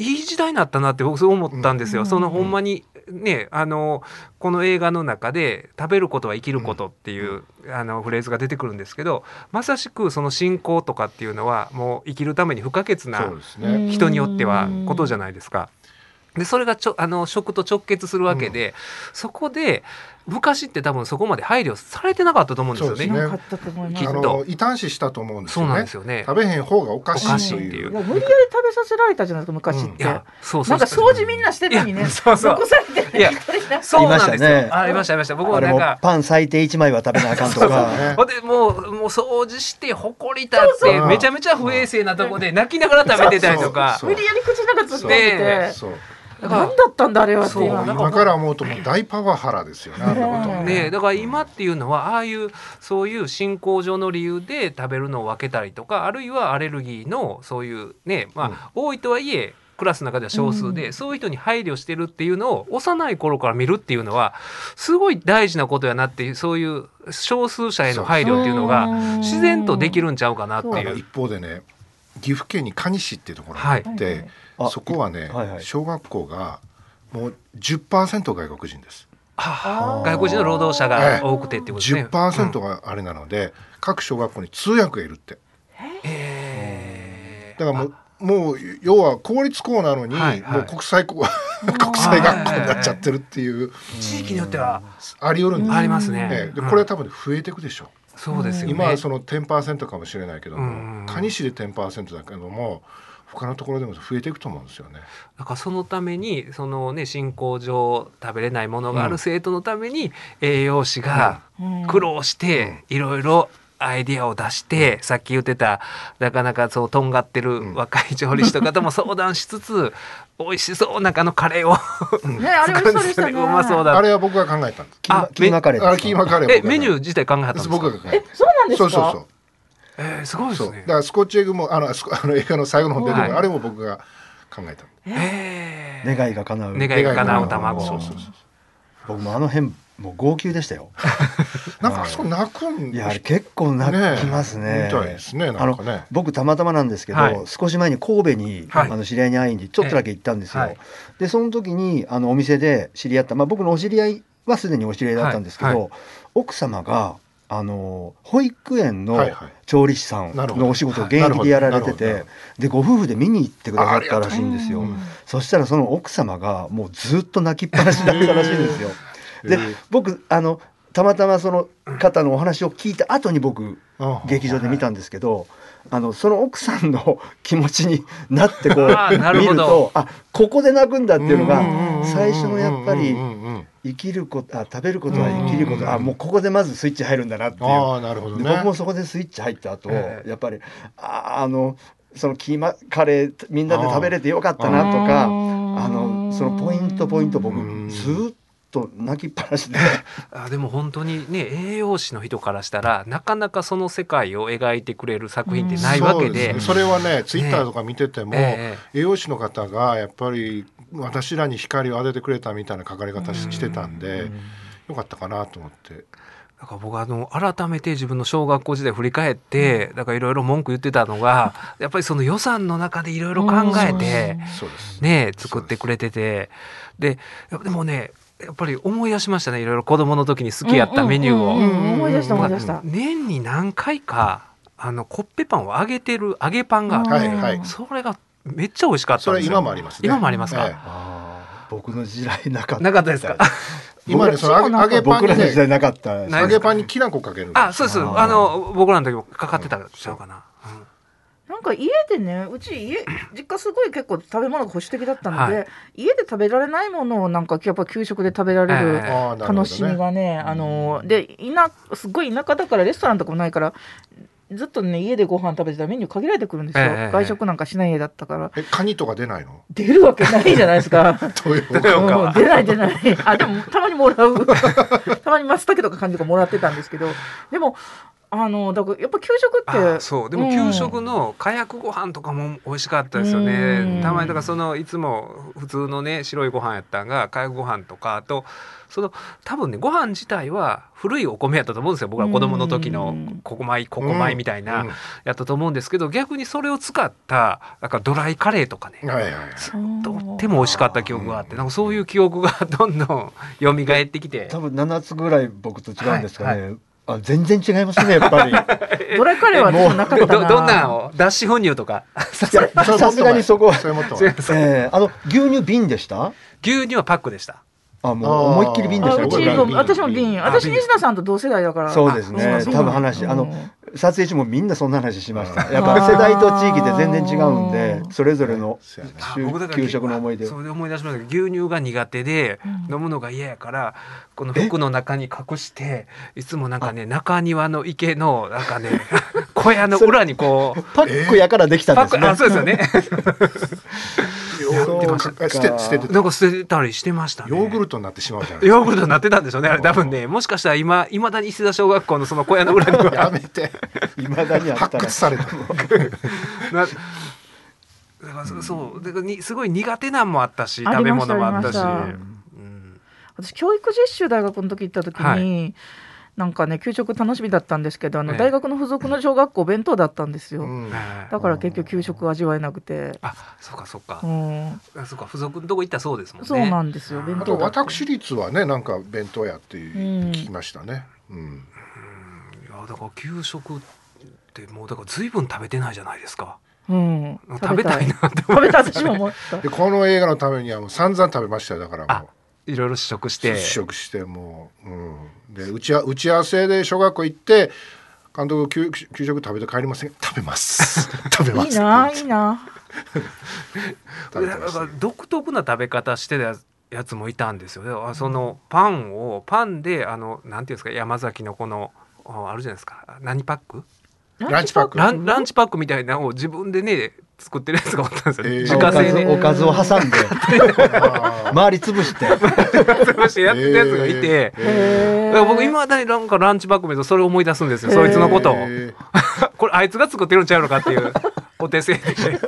いい時代になったなって僕そう思ったんですよ。そのほんまにねこの映画の中で食べることは生きることっていうフレーズが出てくるんですけど、まさしくその信仰とかっていうのはもう生きるために不可欠な人によってはことじゃないですか。でそれが食と直結するわけで、そこで昔って多分そこまで配慮されてなかったと思うんですよね。 なかったと思います。 きっと異端視したと思うんですよね。 そうなんですよね。 食べへん方がおかしいという。 無理やり食べさせられたじゃないですか昔って。なんか掃除みんなしてるのにね。残されて。いやそうなんですよ。ありました。僕もなんかパン最低1枚は食べなあかんとか。 でもう掃除してほこりたってめちゃめちゃ不衛生なとこで泣きながら食べてたりとか。 無理やり口の中突っ込んでて。何だったんだあれはって今から思うともう大パワハラですよね。 だから今っていうのはああいうそういう進行上の理由で食べるのを分けたりとか、あるいはアレルギーのそういうね、多いとはいえクラスの中では少数で、そういう人に配慮してるっていうのを幼い頃から見るっていうのはすごい大事なことやなっていう、そういう少数者への配慮っていうのが自然とできるんちゃうかなっていう。 一方でね、岐阜県に可児市っていうところがあって、そこはね、小学校がもう 10% 外国人です。 外国人の労働者が多くてってことですね。 10% があれなので、各小学校に通訳がいるって。だからもう要は公立校なのに、もう国際学校になっちゃってるっていう、 地域によってはあり得るんです。 ありますね。 でこれは多分増えていくでしょう。 そうですよね。 今はその 10% かもしれないけども、可児市で 10% だけども他のところでも増えていくと思うんですよね。 だからそのためにそのね、進行上食べれないものがある生徒のために栄養士が苦労していろいろアイディアを出して、さっき言ってたなかなかそうとんがってる若い調理師とかとも相談しつつ、美味しそうなカレーを作るんですよね。うまそうだ。 あれは僕が考えたんです。 キーマカレーですか。 キーマカレー。 メニュー自体考えたんですか。 僕が考えた。 そうなんですか。 そうすごいですね。 だからスコッチエッグも映画の最後の方出てくる、あれも僕が考えた。 願いが叶う。 願いが叶う卵。 僕もあの辺もう号泣でしたよ。 なんかあそこ泣くん。 いや、あれ結構泣きますね。 みたいですね。なんかね。 僕たまたまなんですけど、少し前に神戸に知り合いに会いにちょっとだけ行ったんですよ。でその時にお店で知り合った、僕のお知り合いはすでにお知り合いだったんですけど、奥様が保育園の調理師さんのお仕事を現役でやられてて、でご夫婦で見に行ってくださったらしいんですよ。そしたらその奥様がもうずっと泣きっぱなしだったらしいんですよ。で僕たまたまその方のお話を聞いた後に僕劇場で見たんですけど、その奥さんの気持ちになってこう見ると、ここで泣くんだっていうのが最初のやっぱり生きること、食べることは生きること、もうここでまずスイッチ入るんだなっていう。 なるほどね。 で僕もそこでスイッチ入った後、やっぱりそのキーマカレーみんなで食べれてよかったなとか、そのポイント僕ずっと泣きっぱなしででも本当にね、栄養士の人からしたらなかなかその世界を描いてくれる作品ってないわけで、 それはねツイッターとか見てても、栄養士の方がやっぱり私らに光を当ててくれたみたいな書かれ方してたんで、よかったかなと思って。 だから僕は改めて自分の小学校時代振り返って、だからいろいろ文句言ってたのがやっぱりその予算の中でいろいろ考えてね作ってくれてて、でもねやっぱり思い出しましたね。いろいろ子供の時に好きやったメニューを思い出した。 年に何回かコッペパンを揚げてる揚げパンがあって、それがめっちゃ美味しかったんですよ。 それ今もありますね。 今もありますか。 僕の時代なかったですか。 今ね、その揚げパンにね、 僕らの時代なかった。 揚げパンにきな粉かける。 そうです。僕らの時もかかってたんちゃうかな。 なんか家でね、うち実家すごい結構食べ物が保守的だったので、家で食べられないものをなんかやっぱ給食で食べられる楽しみがね、ですごい田舎だからレストランとかもないからずっとね家でご飯食べてたらメニュー限られてくるんですよ。外食なんかしない家だったから。 カニとか出ないの？ 出るわけないじゃないですか。出ない。でもたまにもらう。たまに松茸とかカニとかもらってたんですけど、でもだからやっぱ給食ってそうでも給食のかやくご飯とかも美味しかったですよね。たまにだからいつも普通のね白いご飯やったんがかやくご飯とか、あと多分ねご飯自体は古いお米やったと思うんですよ。僕ら子供の時のここ米みたいなやったと思うんですけど、逆にそれを使ったなんかドライカレーとかね、とっても美味しかった記憶があって、なんかそういう記憶がどんどん蘇ってきて、 多分7つぐらい僕と違うんですかね、全然違いますねやっぱりドライカレーはもうなかったな。 どんなの脱脂粉乳とかさすがにそこは牛乳瓶でした？ 牛乳はパックでした。 もう思いっきり瓶でした。 私も瓶。私西田さんと同世代だから。 そうですね。多分撮影中もみんなそんな話しました。やっぱ世代と地域で全然違うんで、それぞれの給食の思い出。 それで思い出しましたけど、牛乳が苦手で飲むのが嫌やからこの服の中に隠して、いつもなんかね中庭の池のなんかね小屋の裏にこうパックやからできたんですね。 そうですよね。 なんか捨てたりしてましたね。 ヨーグルトになってしまうじゃない。 ヨーグルトになってたんでしょうね。あれ多分ね、もしかしたらいまだに伊勢田小学校のその小屋の裏にはやめて。 いまだにあったら発掘された。 だからそうすごい苦手なんもあったし、食べ物もあったし。 私教育実習大学の時行った時に、なんかね給食楽しみだったんですけど、大学の付属の小学校弁当だったんですよ。だから結局給食味わえなくて。 そうか。そうか付属のとこ行ったらそうですもんね。 そうなんですよ。弁当だった。 あと私立はねなんか弁当やって聞きましたね。いやだから給食ってもうだから随分食べてないじゃないですか。 食べたいなって思った。私も思った。 でこの映画のためにはもう散々食べましたよ。だからもういろいろ試食してもう、で打ち合わせで小学校行って監督給食食べて帰りません？食べます食べます。いいな独特な食べ方してたやつもいたんですよ。そのパンでなんていうんですか、山崎のこのあるじゃないですか、何パック？ ランチパック。 ランチパックみたいなのを自分でね作ってるやつがおったんですよ。自家製でおかずを挟んで周り潰してやってるやつがいて、僕今だになんかランチパック見るとそれを思い出すんですよ。そいつのことをこれあいつが作ってるんちゃうのかっていうお手製で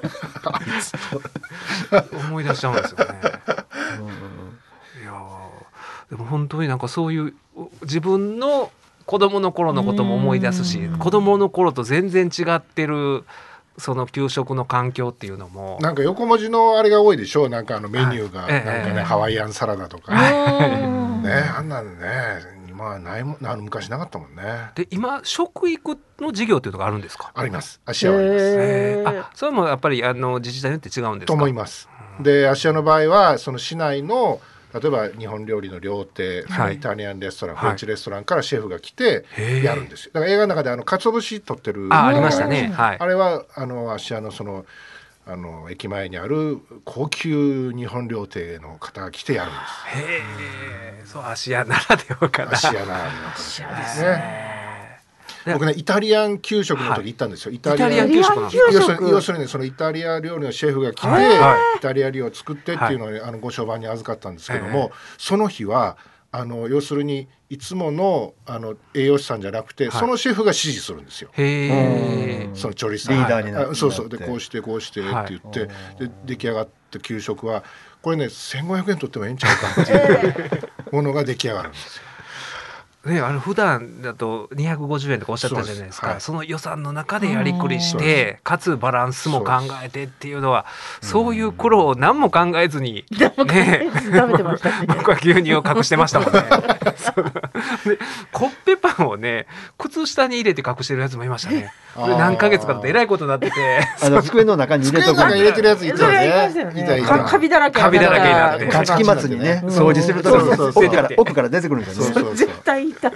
思い出しちゃうんですよね。いやでも本当になんかそういう自分の子供の頃のことも思い出すし、子供の頃と全然違ってるその給食の環境っていうのもなんか横文字のあれが多いでしょ。なんかメニューがなんかね、ハワイアンサラダとかね、あんなのね今はないもん。昔なかったもんね。 で今食育の授業っていうのがあるんですか？ あります。芦屋はあります。 それもやっぱり自治体によって違うんですか？ と思います。で芦屋の場合はその市内の例えば日本料理の料亭、イタリアンレストラン、フレンチレストランからシェフが来てやるんですよ。だから映画の中で鰹節取ってるありましたね。 あれは芦屋の駅前にある高級日本料亭の方が来てやるんです。 そう芦屋ならではかな。 芦屋ならではですね。僕ねイタリアン給食の時行ったんですよ。イタリアン給食。要するにそのイタリア料理のシェフが来て、イタリア料理を作ってっていうのをご商売に預かったんですけども、その日は要するにいつもの栄養士さんじゃなくて、そのシェフが指示するんですよ。その調理師さんリーダーになって、 そうでこうしてって言って、で出来上がった給食はこれね1500円取ってもええんちゃうかっていうものが出来上がるんですよ。 普段だと250円とかおっしゃったじゃないですか。その予算の中でやりくりしてかつバランスも考えてっていうのはそういう苦労を何も考えずに食べてましたね。 僕は牛乳を隠してましたもんね。でコッペパンをね靴下に入れて隠してるやつもいましたね。何ヶ月かってえらいことになってて机の中に入れとく。 机の中に入れてるやついたよね。 カビだらけになってカキ末にね掃除すると奥から出てくるんですよね。 絶対いた。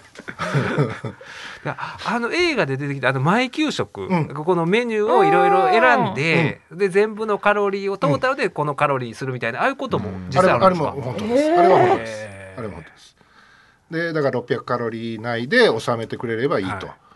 映画で出てきた前給食、ここのメニューをいろいろ選んで、で全部のカロリーをトータルでこのカロリーするみたいな、ああいうことも実際あるんですか？ あれも本当です。あれは本当です。あれも本当です。でだから600カロリー内で収めてくれればいいと。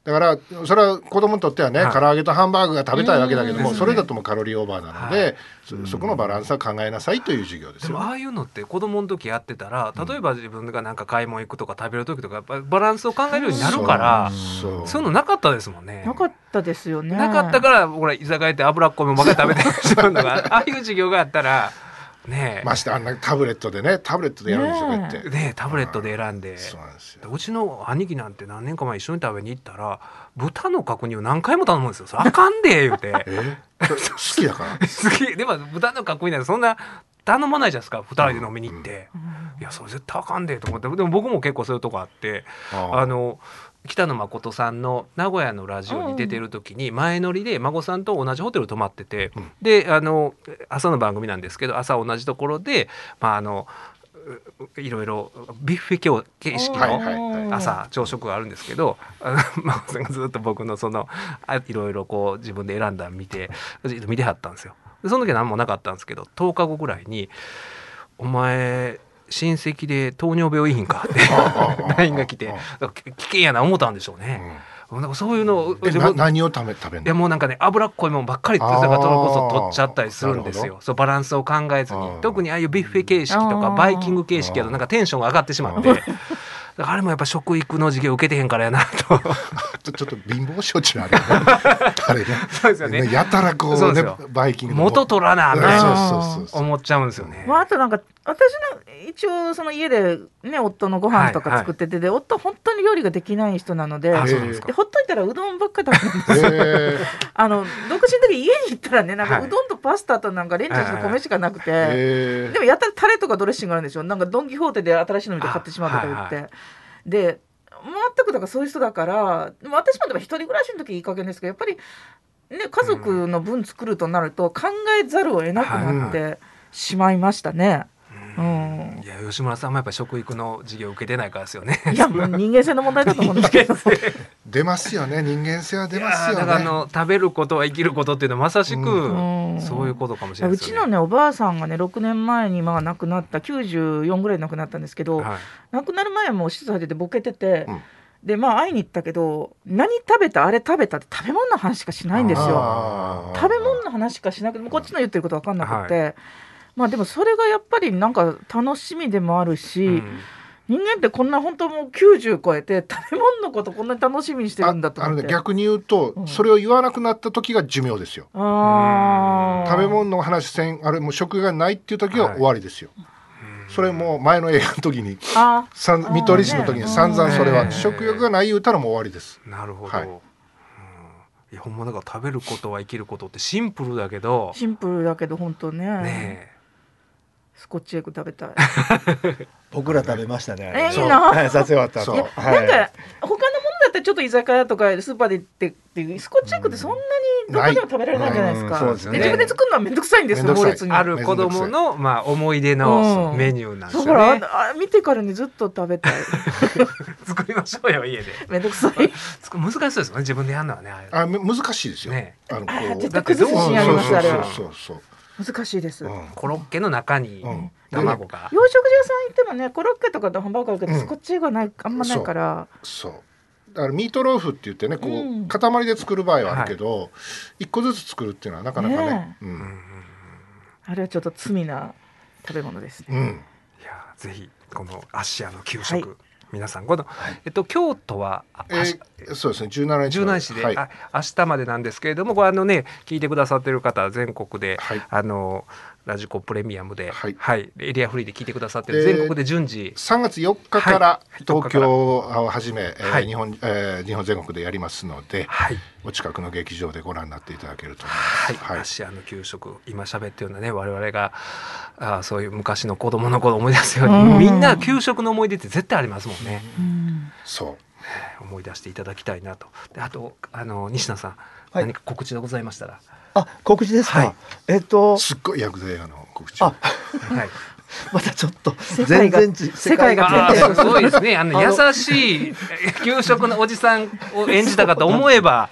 だからそれは子供にとってはね、 はい唐揚げとハンバーグが食べたいわけだけども、それだともうカロリーオーバーなので、そこのバランスは考えなさいという授業ですよ、 でもああいうのって子供の時やってたら、例えば自分がなんか買い物行くとか食べる時とかやっぱバランスを考えるようになるから、そういうのなかったですもんね。 なかったですよね。 なかったから僕ら居酒屋って脂っこめばっかり食べてしまうのがああいう授業があったらねえ、 ましてあんなタブレットでやるんですよ、こうやってねえタブレットで選んで、 そうなんですよ。 うちの兄貴なんて何年か前一緒に食べに行ったら豚の角煮を何回も頼むんですよ。それあかんで言うて好きだから好きでも豚の角煮なんてそんな頼まないじゃないですか、2人で飲みに行って、いやそれ絶対あかんでと思って。でも僕も結構そういうとこあって、北野誠さんの名古屋のラジオに出てる時に前乗りで孫さんと同じホテル泊まってて、で朝の番組なんですけど朝同じところで、いろいろビュッフェ形式の朝朝食があるんですけど、孫さんがずっと僕のいろいろこう自分で選んだの見てはったんですよ。でその時は何もなかったんですけど10日後ぐらいに「お前親戚で糖尿病いいんか」って LINE が来て、危険やな思ったんでしょうね。なんかそういうのを何を食べるの？ いやもうなんかね脂っこいもんばっかりそれこそ取っちゃったりするんですよ。そうバランスを考えずに、特にああいうビュッフェ形式とかバイキング形式やとなんかテンションが上がってしまって。あれもやっぱ食育の授業受けてへんからやなとちょっと貧乏症ちゅうのあるよねあれねそうですよね、 やたらこうねバイキング元取らなみたいな思っちゃうんですよね。 あとなんか私の一応その家でね夫のご飯とか作ってて、で夫本当に料理ができない人なので、でほっといたらうどんばっかり食べるんですよ。独身の時家に行ったらねなんかうどんとパスタとなんかレンチンした米しかなくて、でもやったらタレとかドレッシングあるんでしょ。なんかドン・キホーテで新しいの見て買ってしまうとか言って、で全くだからそういう人だから、私もでも一人暮らしの時いい加減ですけど、やっぱりね家族の分作るとなると考えざるを得なくなってしまいましたね。 いや吉村さんもやっぱり食育の授業受けてないからですよね。 いやもう人間性の問題だと思うんですけど出ますよね、人間性は出ますよね。 だから食べることは生きることっていうのはまさしくそういうことかもしれないですよね。 うちのねおばあさんがね6年前に亡くなった94ぐらい亡くなったんですけど、亡くなる前はもう施設入っててボケてて、で会いに行ったけど何食べたあれ食べたって食べ物の話しかしないんですよ。食べ物の話しかしなくてこっちの言ってること分かんなくて、でもそれがやっぱりなんか楽しみでもあるし、人間ってこんな本当もう90超えて食べ物のことこんなに楽しみにしてるんだと思って。 逆に言うと、それを言わなくなった時が寿命ですよ。食べ物の話あれもう食がないっていう時は終わりですよ。それも前の映画の時に見取り師の時に散々それは食欲がない言うたらもう終わりです。 なるほど、いやほんまだから食べることは生きることってシンプルだけど本当ねスコッチエッグ食べたい僕ら食べましたね。 いいな撮影終わった後。 なんか他のものだったらちょっと居酒屋とかスーパーで行ってってスコッチエッグってそんなにどこでも食べられないじゃないですか。自分で作るのはめんどくさいんですよ。 ある子供の思い出のメニューなんですよね。 だから見てからにずっと食べたい作りましょうよ家で。 めんどくさい難しそうですよね自分でやるのはね。 難しいですよね。 絶対崩しにありますあれは。 そう難しいです、 コロッケの中に卵が、 洋食屋さん行ってもねコロッケとかとハンバーガーあるけど、スコッチエッグはあんまないから。 そうだからミートローフって言ってねこう塊で作る場合はあるけど、一個ずつ作るっていうのはなかなかね、 あれはちょっと罪な食べ物ですね。 いやぜひこの芦屋の給食、皆さんこの、京都はそうですね17日で、明日までなんですけれども、これ聞いてくださっている方全国で、ラジコプレミアムで、エリアフリーで聞いてくださってる全国で順次 3月4日から東京をはじめ日本全国でやりますので、お近くの劇場でご覧になっていただけると思います。 芦屋の給食今喋ってるのはね我々がそういう昔の子供の頃思い出すように、みんな給食の思い出って絶対ありますもんね。そう思い出していただきたいなと。であと西野さん、何か告知でございましたら。 告知ですか。 すっごい薬剤の告知。 またちょっと全然世界がすごいですね。優しい給食のおじさんを演じたかと思えば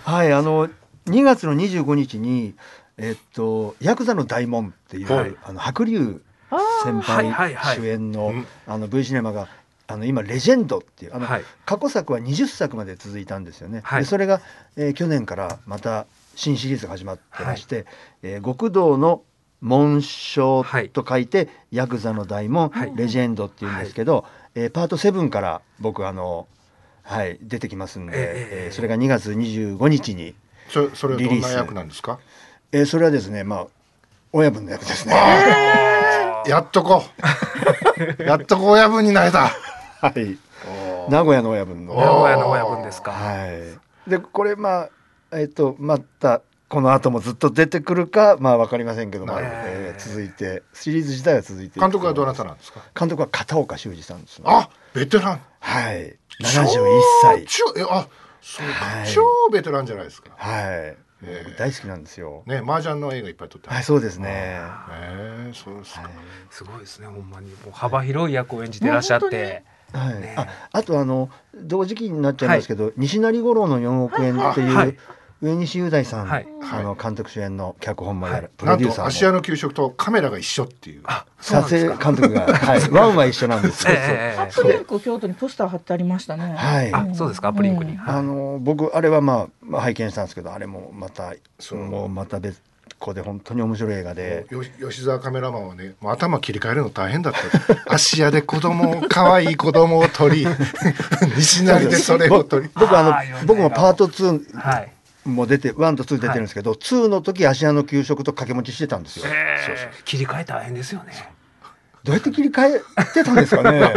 2月の25日にヤクザの大門っていう白龍先輩主演のVシネマが今レジェンドっていうはい過去作は20作まで続いたんですよね。 はいでそれが、去年からまた新シリーズが始まってまして、極道の紋章と書いて、ヤクザの大門、レジェンドっていうんですけど、パート7から僕出てきますんで、それが2月25日にそれはどんな役なんですか？ それはですね、親分の役ですね。 やっとこやっとこ親分になれた。 はい名古屋の親分の。 名古屋の親分ですか。 でこれまたこの後もずっと出てくるか分かりませんけども、続いてシリーズ自体は続いていく。 監督はどなたなんですか？ 監督は片岡修二さんですね。 あ、ベテラン。 はい71歳。 そうか、超ベテランじゃないですか。 大好きなんですよね。麻雀の映画いっぱい撮ってます。 そうですね。 そうですか。 すごいですね。ほんまにもう幅広い役を演じていらっしゃって、 あと同時期になっちゃいますけど、西成五郎の4億円っていう上西雄大さん、監督主演の脚本もやる、プロデューサーも、 なんと芦屋の給食とカメラが一緒っていう。 撮影監督がワンは一緒なんですよ。 アプリンク京都にポスター貼ってありましたね。 そうですか。アプリンクに、 僕あれは拝見したんですけど、あれもまた別個で本当に面白い映画で、 吉沢カメラマンはね、もう頭切り替えるの大変だった芦屋で可愛い子供を撮り西成でそれを撮り、 僕もパート2も出て1と2出てるんですけど、2の時芦屋の給食と掛け持ちしてたんですよ。 切り替え大変ですよね。 どうやって切り替えてたんですかね。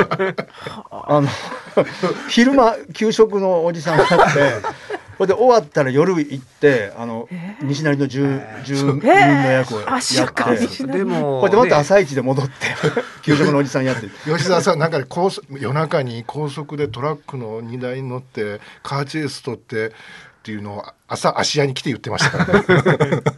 昼間給食のおじさんがあって、それで終わったら夜行って西成の住民の役をやって、 でもこれでまた朝一で戻って給食のおじさんやって吉沢さんなんか夜中に高速でトラックの荷台に乗ってカーチェイス取ってっていうのを朝芦屋に来て言ってましたからね。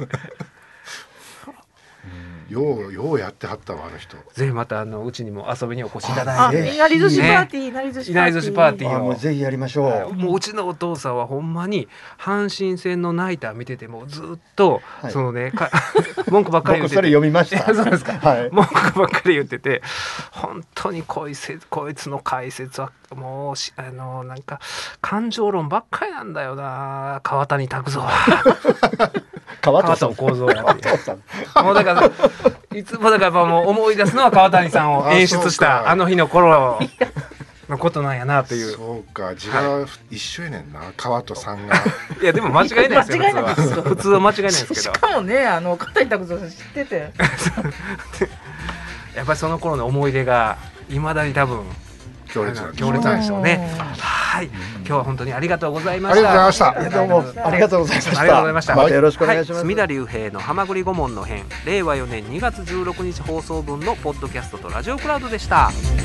ようやってはったわあの人。 ぜひまたうちにも遊びにお越しいただいて、 いなり寿司パーティー、いなり寿司パーティーをぜひやりましょう。 もううちのお父さんはほんまに阪神戦のナイター見ててもずっとそのね文句ばっかり言ってて、 僕それ読みました。 そうですか。文句ばっかり言ってて、本当にこいつの解説はもうなんか感情論ばっかりなんだよな、川谷拓三は。川藤幸三やってもうだからいつもだからやっぱもう思い出すのは川谷さんを演出したあの日の頃のことなんやなという。 そうか、字が一緒やねんな、川とさんが。 いやでも間違いないですよ。普通は間違いないですけど。 しかもね、川谷拓三さん知っててやっぱりその頃の思い出がいまだに多分強烈なんでしょうね。はい、今日は本当にありがとうございました。 ありがとうございました。 どうもありがとうございました。 ありがとうございました。 またよろしくお願いします。 隅田隆平のはまぐり顧問の編、令和4年2月16日放送分のポッドキャストとラジオクラウドでした。